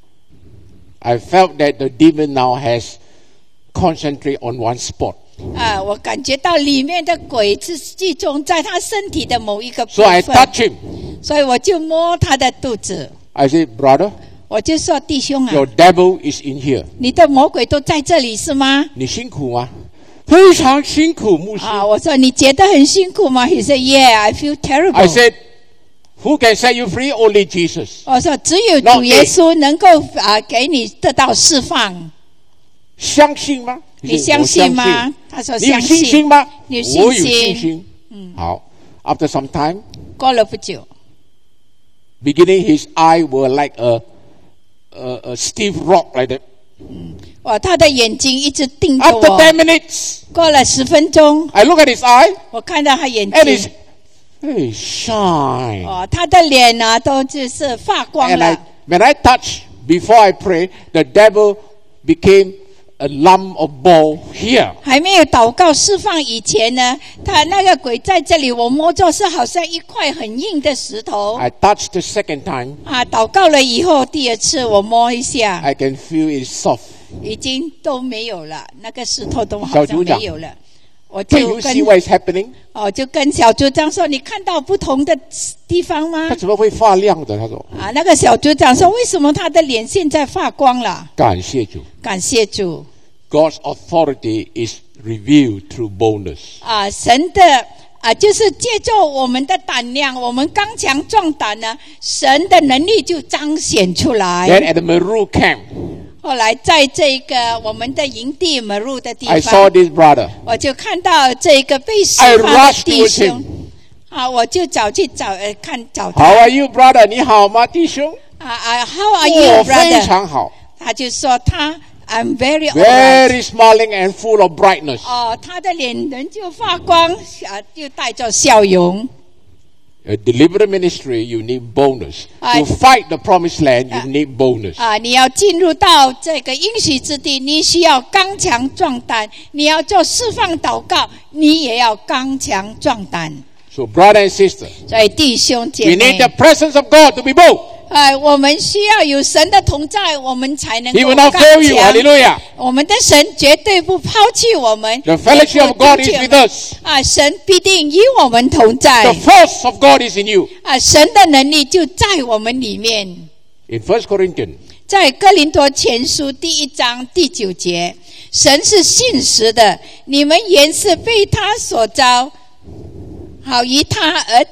I felt that the demon now has concentrate on one spot. 啊，我感觉到里面的鬼是集中在他身体的某一个部 So I 分， touched him. 所以我就摸他的肚子， I said, brother, 我就说弟兄 your 啊， devil is in here. 你的魔鬼都在这里是吗？ 你辛苦吗？非常辛苦，牧师。 啊，我说你觉得很辛苦吗 ？He said, Yeah, I feel terrible. I said, who can set you free? Only Jesus. 我说只有 Not 主耶稣能够啊给你得到释放， 相信吗？ 你相信吗？他说你有相信心吗？ 你有信心我有信心。好 After some time, 过了不久， beginning his eye were like a, a, a stiff rock like that. 哇，他的眼睛一直盯着 After 我。 ten minutes, 过了十分钟， I look at his eye 我看到他眼 and it's 睛， hey, shine. 哦，他的脸啊都就是发光 And I, 了。 when I touch, before I pray, the devil became a lump of ball here. 还没有祷告释放以前呢，他那个鬼在这里，我摸着是好像一块很硬的石头。 I touched the second time, 啊，祷告了以后，第二次我摸一下， I can feel it soft. 已经都没有了，那个石头都好像小组长没有了。我 Can 就 you 跟 see what is happening? 哦，就跟小组长说：“你看到不同的地方吗他怎么会发亮的？他说：“ 啊，那个小组长说：“为什么他的脸现在发光了感谢主。？” 感谢主 God's authority is revealed through boldness. 啊！神的啊，就是借助我们的胆量，我们刚强壮胆呢，神的能力就彰显出 Then 来。 at the Meru camp, 后来在这个我们的营地门入的地 I saw 方， this brother. 我就看到这个被释 I 放的 rushed 弟 towards 兄 him. 啊，我就找去找呃看找 How 他 are you, brother? 你好吗，弟兄？ 啊啊，How are you, 我非 brother？ 常好。 他就说他 I'm very alright。 Very smiling and full of brightness. 哦，他的脸人就发光，啊，就带着笑容。 A deliberate ministry, you need boldness. I- To fight the promised land, you need boldness. 啊，你要进入到这个应许之地，你需要刚强壮胆；你要做释放祷告，你也要刚强壮胆。 So, brother and sister, 所以弟兄姐 we 妹 need，the presence of God to be bold. 呃，我们需要有神的同在，我们才能 He 够 will 刚 not fail you. 强。 Hallelujah. 我们的神绝对不抛弃我们。 The fellowship of God is 也不 with 丢弃我们 us. 啊，神必定与我们同在 The。force of God is in you. 啊，神的能力就在我们里面。 In First Corinthians, 在哥林多前书第一章第九节，神是信实的，你们原是被他所招，好以他儿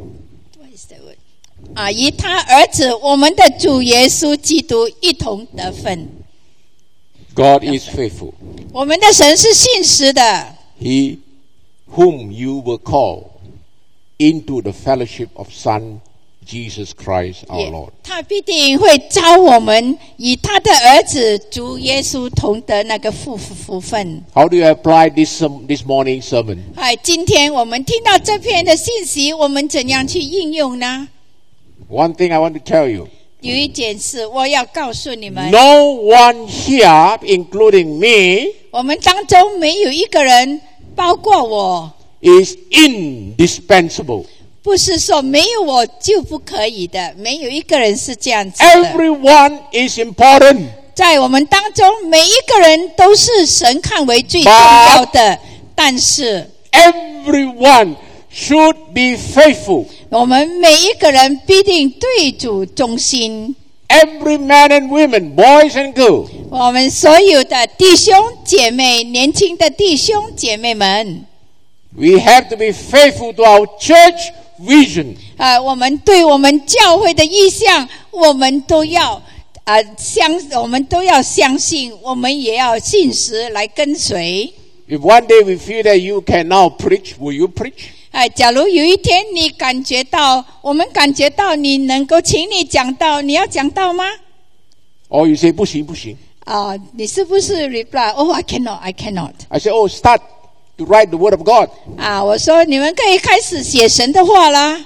啊，以他儿子我们的主耶稣基督一同得分。 God is faithful. 我们的神是信实的， He whom you will call into the fellowship of Son Jesus Christ our 也 Lord. 他必定会招我们与他的儿子主耶稣同得那个福福分。 How do you apply this, um, this morning sermon? 哎，今天我们听到这篇的信息，我们怎样去应用呢？ One thing I want to tell you. 有一件事我要告诉你们， No one here, including me, 我们当中没有一个人，包括我， is indispensable. 不是说没有我就不可以的，没有一个人是这样子的。 Everyone is important. 在我们当中，每一个人都是神看为最重要的，但是 Everyone should be faithful. 我们每一个人必定对主忠心。 Every man and women, boys and girls, 我们所有的弟兄姐妹，年轻的弟兄姐妹们， we have to be faithful to our church vision. 呃，我们对我们教会的意向，我们都要呃相，我们都要相信，我们也要信实来跟随。 If one day we feel that you can now preach, will you preach? 哎，假如有一天你感觉到，我们感觉到你能够请你讲道，你要讲道吗？ Or you say, 不行,不行. 啊、你是不是 reply? Oh, I cannot, I cannot. I say, oh, start to write the word of God. 啊，我说你们可以开始写神的话啦。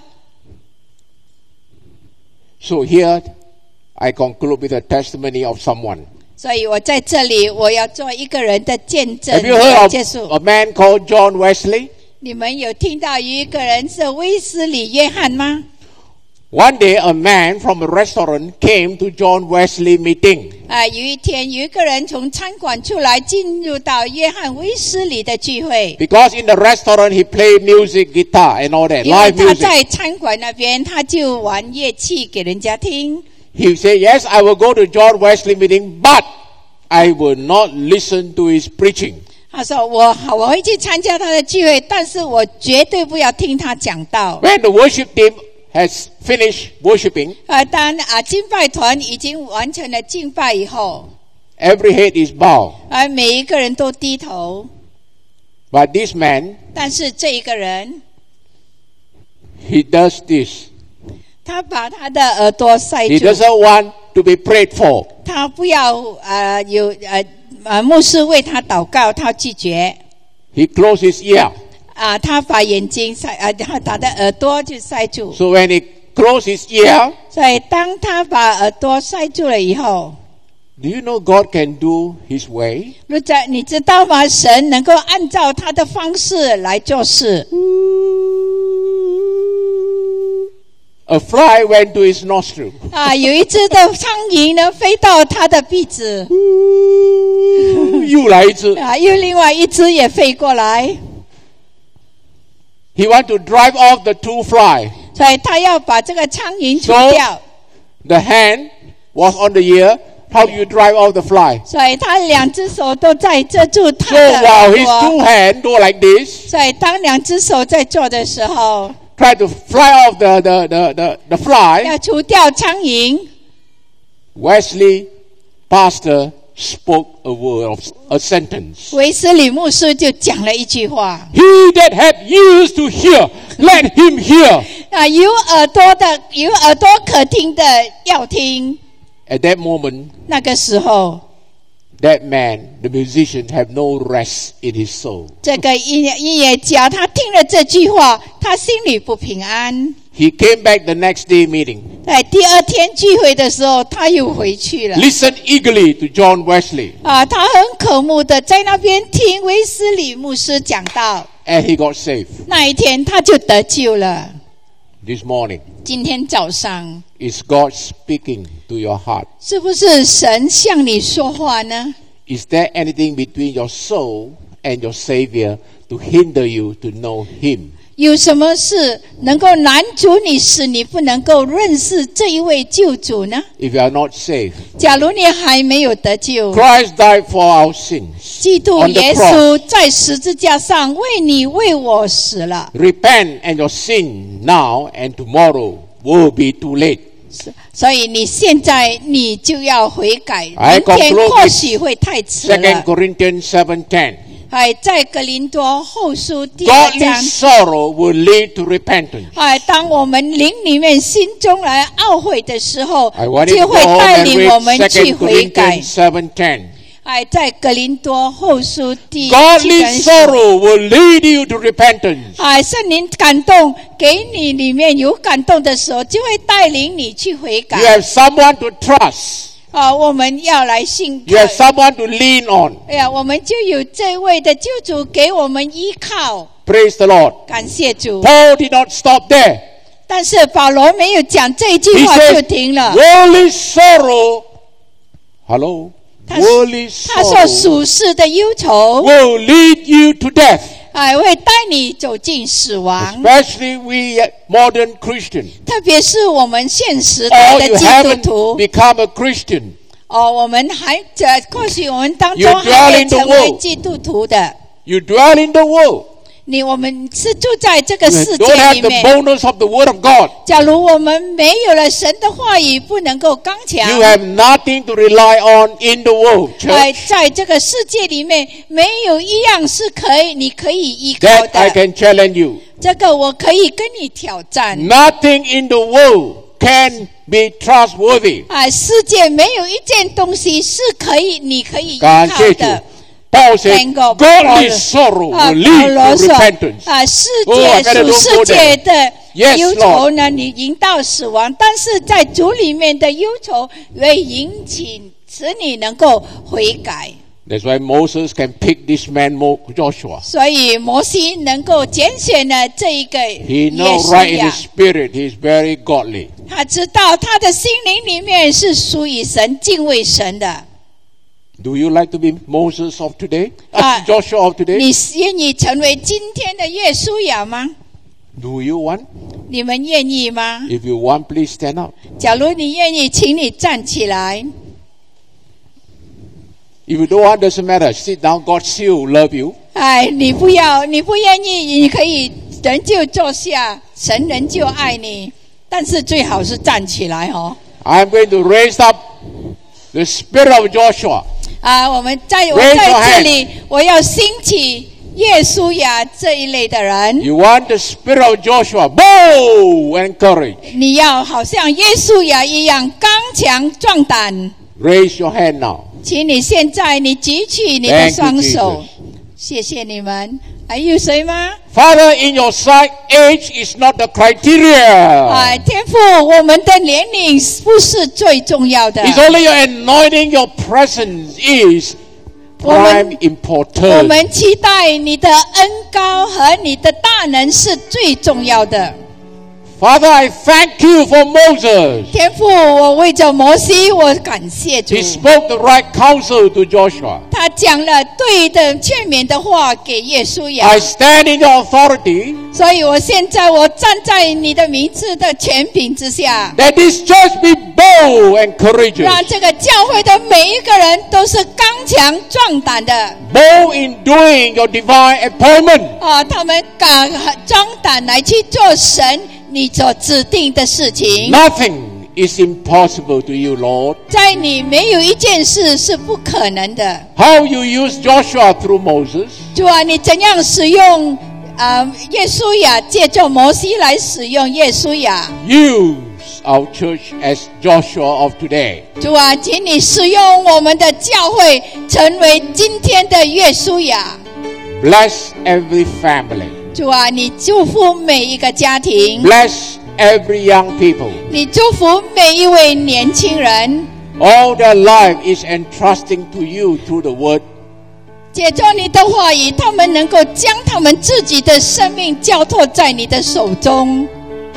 So here, I conclude with a testimony of someone. 所以我在这里，我要做一个人的见证 Have you 来 heard 结 of 束。 a man called John Wesley? 你们有听到有一个人是威斯理约翰吗？ One day, a man from a restaurant came to John Wesley meeting. 啊，有一天有一个人从餐馆出来，进入到约翰威斯理的聚会。 Because in the restaurant, he played music, guitar, and all that, 因为 live 他 music. 在餐馆那边，他就玩乐器给人家听。 He said, yes, I will go to John Wesley meeting, but I will not listen to his preaching. 他说我我会去参加他的聚会，但是我绝对不要听他讲道。 When the worship team has finished worshiping, 呃，当啊敬拜团已经完成了敬拜以后， every head is bowed. 而每一个人都低头， But this man, 但是这一个人， he does this. 他把他的耳朵塞 He 住， doesn't want to be prayed for. 他不要呃有呃呃牧师为他祷告，他拒绝。 He closed his ear. 啊，他把眼睛塞，呃，他他的耳朵就塞住。 So when he closed his ear, 所以当他把耳朵塞住了以后， do you know God can do his way? 如在你知道吗？神能够按照他的方式来做事。 A fly went to his nostril. 啊，有一只的苍蝇呢飞到他的鼻子， 又来一只。 啊，又另外一只也飞过来， He want to drive off the two fly. 所以他要把这个苍蝇除 So 掉。 the hand was on the ear. How do you drive off the fly? 所以他两只手都在遮住他 So 的 while 耳 his 朵。 two hands go like this, 所以当两只手在做的时候， try to fly off the, the, the, the, the fly, 要除掉苍蝇。 Wesley, pastor, spoke a word of a sentence. 维斯里牧师就讲了一句话 He that hath ears to hear, let him hear. 啊，有耳朵的，有耳朵可听的要听。 At that moment, 那个时候， that man, the musician, have no rest in his soul. 这个音乐音乐家他听了这句话，他心里不平安。 He came back the next day meeting. 在第二天聚会的时候，他又回去了。 Listen eagerly to John Wesley. 啊，他很渴慕的在那边听威斯理牧师讲道。 And he got saved. 那一天他就得救了。 This morning, 今天早上， is God speaking to your heart? 是不是神向你说话呢？ Is there anything between your soul and your Savior to hinder you to know Him? 有什么事能够拦阻你，使你不能够认识这一位救主呢？ If you are not saved, 假如你还没有得救， Christ died for our sins 基督 on the 耶 cross. 稣在十字架上为你为我死了， Repent and your sin now and tomorrow will be too late. 所以你现在你就要悔改， I 明天 conclude 或许会太迟 Second 了。 Corinthians seven ten. 哎，在格林多后书第二 Godly 章， sorrow will lead to repentance. 哎，当我们灵里面心中来懊悔的时候， I want you 就 to go 会 home 带 and 领我 read 们去 Second 悔改。 Corinthians seven ten. 哎，在格林多后书第七 Godly 章说， sorrow will lead you to repentance. 哎，圣灵感动给你里面有感动的时候，就会带领你去悔改。 You have someone to trust. 啊，我们要来信 You 靠 have。someone to lean on. 哎呀，我们就有这位的救主给我们依靠， Praise the Lord. 感谢主。 Paul did not stop there. 但是保罗没有讲这一句 He 话就 says, 停了。 worldly sorrow. Hello? 他 Worldly 他说 sorrow 属世的忧愁， will lead you to death. 哎，会带你走进死亡。 Especially we modern Christians. 特别是我们现时代 Or 的 you 基督 haven't 徒， become a Christian. 哦，我们还这或许我们当 You 中 dwell 还没 in the 成为 world. 基督徒的， You dwell in the world. 你我们是住在这个 You 世 don't 界 have 里 the 面。 bonus of the Word of God. 假如我们没有了神的话语，不能够刚强。 You have nothing to rely on in the world, 哎， church. 在这个世界里面，没有一样是可以你可以依靠 That I 的。 can challenge you. 这个我可以跟你挑战。 Nothing in the world can be trustworthy. 哎，世界没有一件东西是可以你可以依感谢主。 靠的。 Paul said, 能够 godly sorrow 啊， will 保 lead 罗 to 说 repentance. 啊，世 Oh, I 界 better 属 don't 世 go 界 there. 的 Yes, 忧愁呢，你引到死亡；但是在主里面的忧愁会引起使你能够悔改。 That's why Moses can pick this man Mo- Joshua. 所以摩西能够拣选了这一个 He 耶 knows 稣 right in 亚 his，spirit he's very godly. 他知道他的心灵里面是属于神、敬畏神的。 Do you like to be Moses of today? Ah. Uh, Joshua of today? 你愿意成为今天的耶稣亚吗？ Do you want? 你们愿意吗？ If you want, please stand up. 假如你愿意，请你站起来。 If you don't want, doesn't matter. Sit down. God still love you. 哎，你不要，你不愿意，你可以人就坐下，神人就爱你。但是最好是站起来哦。 I'm going to raise up the spirit of Joshua. 啊，我们在我 Raise your 在这里，我要兴起耶稣亚这一类的人。 You want the spirit of Joshua, bold and courage. 你要好像耶稣亚一样刚强壮胆。 Raise your hand now. 请你现在你举起你的 Thank you, 双手 Jesus.， 谢谢你们。还有谁吗？ Father, in your sight, age is not the criteria. 哎，天父，我们的年龄不是最重要的， It's only your anointing, your presence is 我们- prime 我 important. 们期待你的恩膏和你的大能是最重要的。 Father, I thank you for Moses. 天父，我为着摩西，我感谢主 He，spoke the right counsel to Joshua. 他讲了对的劝勉的话给耶稣亚 I，stand in your authority 所以我现在我站在你的名字的权柄之下， that this church be bold and courageous. 让这个教会的每一个人都是刚强壮胆的 Bold in doing your divine appointment. 啊，他们敢壮胆来去做神你所指定的事情。 Nothing is impossible to you, Lord. 在你没有一件事是不可能的。 How you use Joshua through Moses, 主啊，你怎样使用啊、耶稣亚，借着摩西来使用耶稣亚。 use our church as Joshua of today. 主啊，请你使用我们的教会，成为今天的耶稣亚。 Bless every family. 主啊，你祝福每一个家庭， Bless every young people. 你祝福每一位年轻人。 All their life is entrusting to you through the word. 借着你的话语，他们能够将他们自己的生命交托在你的手中。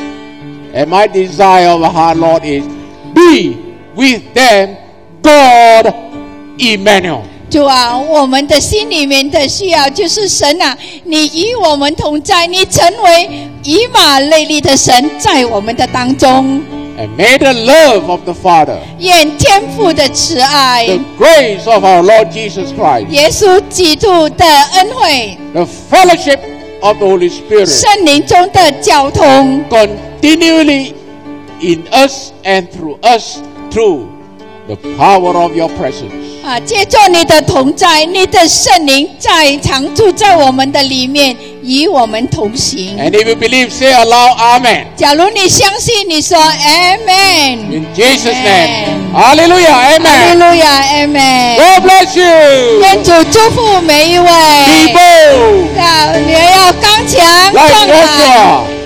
And my desire of the heart, Lord, is be with them, God Emmanuel. 主啊，我们的心里面的需要就是神啊，你与我们同在，你成为以马内利的神在我们的当中。 And may the love of the Father, 愿天父的慈爱 the，grace of our Lord Jesus Christ, 耶稣基督的恩惠， the fellowship of the Holy Spirit, 圣灵中的交通， continually in us and through us through the power of your presence. 啊，借着你的同在，你的圣灵在常住在我们的里面，与我们同行。 And if you believe, say aloud, Amen. 假如你相信，你说 Amen。 In Jesus' name. Amen. Hallelujah. 哈利 Amen. 路亚 Amen。 God bless you. 愿主祝福每一位。 Be bold 要你要刚强 like 壮胆， Joshua.